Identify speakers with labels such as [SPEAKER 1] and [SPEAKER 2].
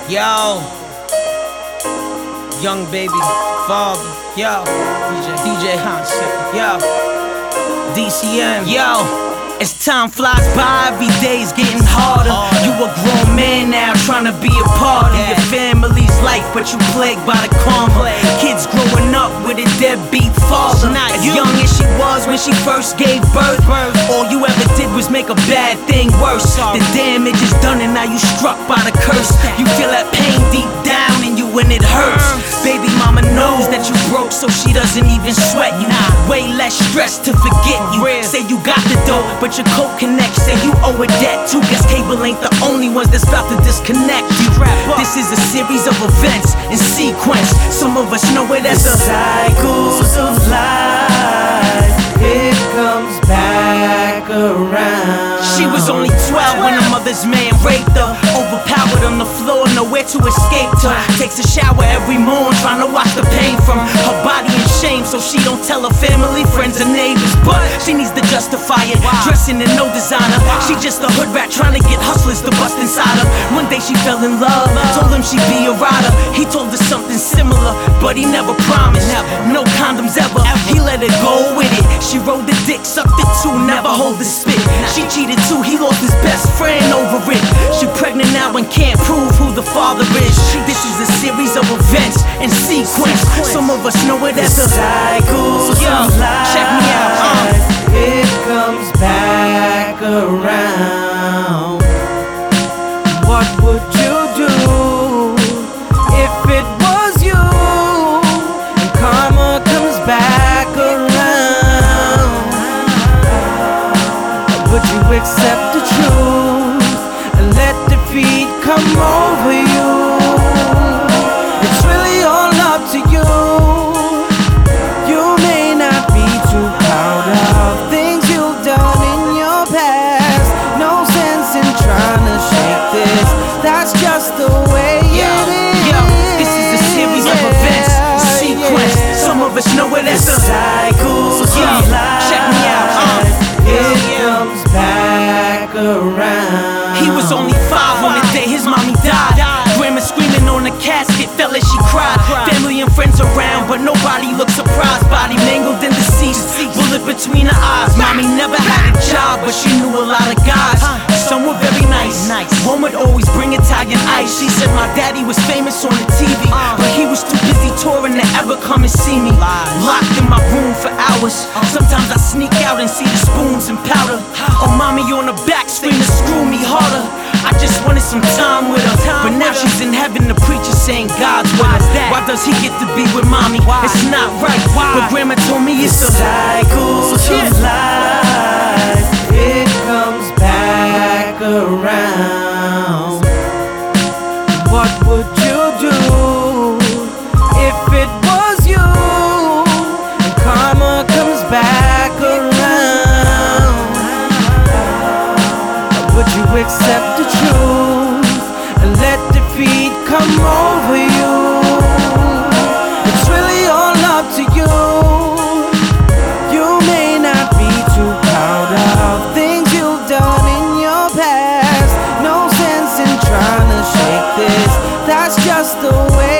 [SPEAKER 1] Yo, young baby, father, yo, DJ Hans, yo, DCM, yo. As time flies by, every day's getting harder. You a grown man now, trying to be a part of your family's life, but you plagued by the karma. Kids growing up with a deadbeat father. As young as she was when she first gave birth, all you ever did was make a bad thing worse. The damage is done and now you struck by the curse. You feel that pain deep down in you when it hurts. Baby mama knows that you broke, so she doesn't even sweat you. Way less stress to forget you. Say you got the dough, but your code connects, say you owe a debt too. Guess cable ain't the only ones that's about to disconnect you. This is a series of events in sequence. Some of us know it as the
[SPEAKER 2] cycles of life. It comes back around.
[SPEAKER 1] She was only 12 when her mother's man raped her. Overpowered on the floor, nowhere to escape her. Takes a shower every morning, trying to wash the pain from her body in shame, so she don't tell her family, friends, and neighbors. But she needs to justify it, dressing in no designer. She just a hood rat trying to get hustlers to bust inside her. One day she fell in love, told him she'd be a rider. He told her something similar, but he never promised. No condoms ever, he let her go with it. She rode the dick, sucked it too, never hold the spit. She cheated too, he lost his best friend over it. She pregnant now and can't prove who the father is. This is a series of events in sequence. Some of us know it as the
[SPEAKER 2] cycles of life.
[SPEAKER 1] Check me out,
[SPEAKER 2] It comes back around. What would you do if it was you and karma comes back around? Would you accept the truth and let defeat come over you? It's really all up to you. You may not be too proud of things you've done in your past. No sense in trying to shake this. That's just the way it is.
[SPEAKER 1] This is a series of events, sequence. Some of us know it as the
[SPEAKER 2] cycles of life.
[SPEAKER 1] Check me out,
[SPEAKER 2] It comes back around.
[SPEAKER 1] He was only 5 on the day his mommy died. Grandma screaming on the casket, felt as she cried. Family and friends around, but nobody looked surprised. Body mangled and deceased, bullet between her eyes. Mommy never had a job, but she knew a lot of guys. Some were very nice. One would always bring Italian ice. She said my daddy was famous on the TV, but he was too busy touring to ever come and see me. Locked in my room for hours. Sometimes I sneak out and see the spoons and powder. Oh, mommy on the back screaming, screw me harder. I just wanted some time with her, but now she's in heaven. The preacher saying God's with her. Why does he get to be with mommy? It's not right. But grandma told me it's the
[SPEAKER 2] cycles of life. It comes back around. What would you do if it was you and karma comes back around? Would you accept the truth and let defeat come over you? It's really all up to you. You may not be too proud of things you've done in your past. No sense in trying to shake this. That's just the way